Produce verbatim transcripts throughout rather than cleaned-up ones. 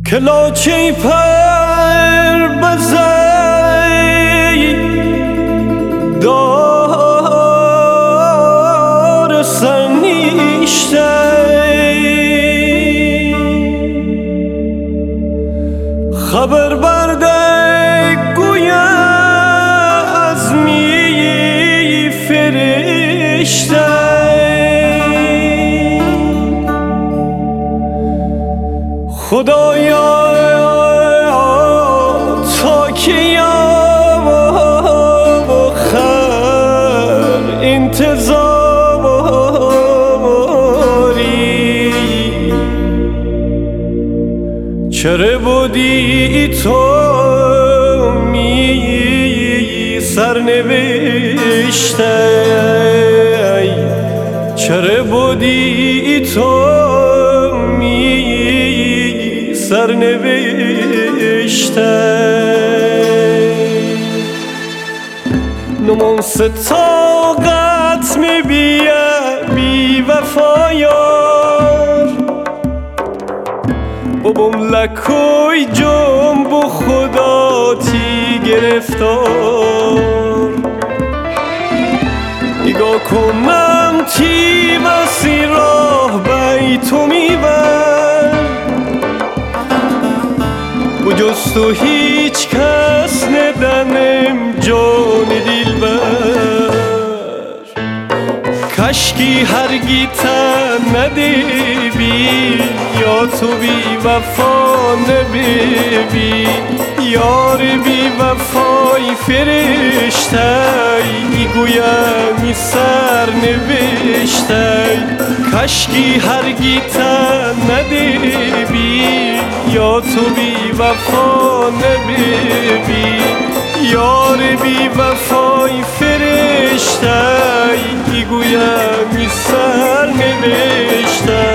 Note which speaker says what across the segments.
Speaker 1: کلاچه پر بزی دار سرنیشته خبر برده گویا از می فرشته خدایا تا کیام آخر انتظاری چرا بودی تو می سرنوشته چرا بودی تو سرنوشته نمان ستاقت می بیه بی وفایار بابام لکوی جنب خدا تی گرفتار نگاه کنم تی بسی راه بی تو میبر و جز تو هیچ کس ندنم جان دلبر کشکی هرگی تن ندیبی یا تو بی وفا نبیبی یار بی وفای فرشته گویمی سر نوشته کشکی هرگی تن ندیبی یا تو بی وفا نبیبی یار بی وفای فرشته گویمی سر نوشته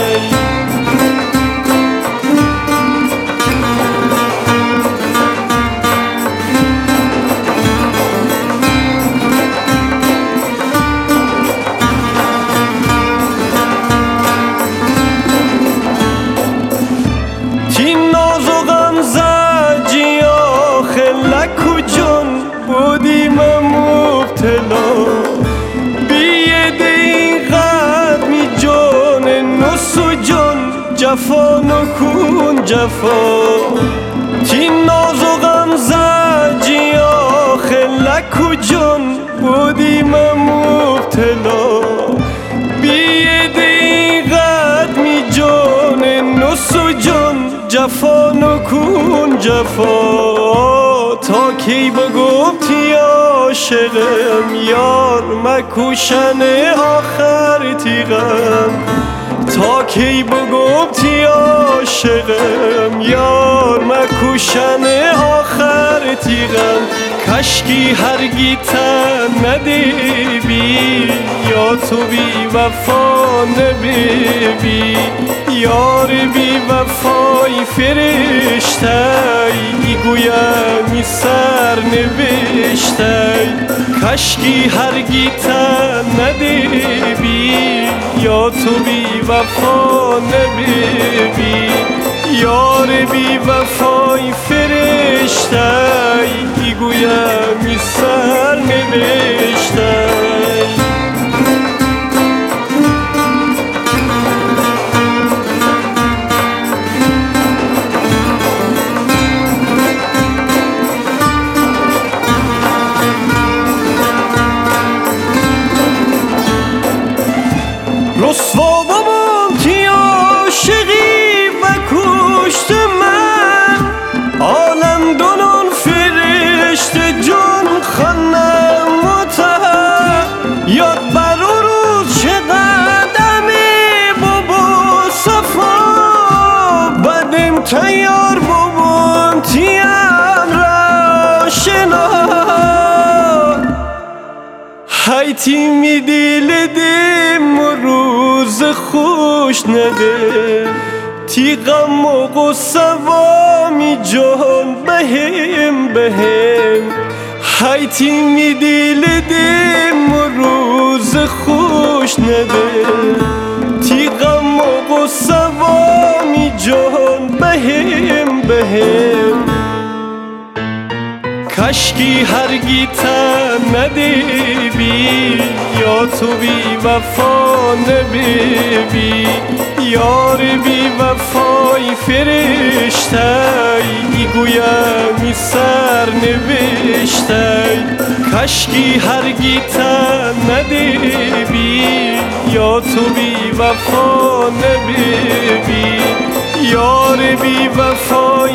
Speaker 1: جفا نکن جفا تی ناز و غم زجی آخه لکو جان بودی من مبتلا بیدی قدمی جان نس و جان جفا نکن جفا تا کی بگم تی عاشقم یار مکوشن آخر تیغم تا کی بگم تی عاشقم یار مکوشن آخر تیغم کشکی هرگی تن ندیبی یا تو بی وفا نبیبی یار بی وفای فرشته گویمی سر نوشته کشکی هرگی تن ندیبی یا تو بی وفا نبیبی یار بی وفای فرشته گویمی سر نوشته رسوا بابام تی عاشقی و کشت من عالم دونان فرشت جان خانم متهم یاد بر روز چقدمی بابا صفا بدم تیار بابام تیم راشنا هایتی می دیل دیم روز خوش نده تی غم و غصه وامی جان بهم بهم هایتی می دیل دیم روز خوش نده تی غم و غصه وامی جان بهم بهم کشکی هرگی تن ندیبی یا تو بی وفا نبیبی یار بی وفای فرشته‌ای گویمی سر نوشته کشکی هرگی تن ندیبی یا تو بی وفا نبیبی یار بی وفای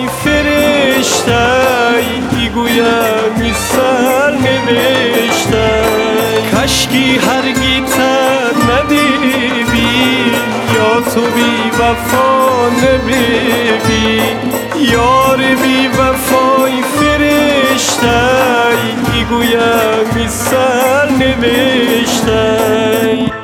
Speaker 1: فرشته‌ای گویمی سر نوشته کشکی هرگی تن ندیبی یا تو بی وفا نبیبی یار بی وفای فرشته‌ای گویمی سر نوشته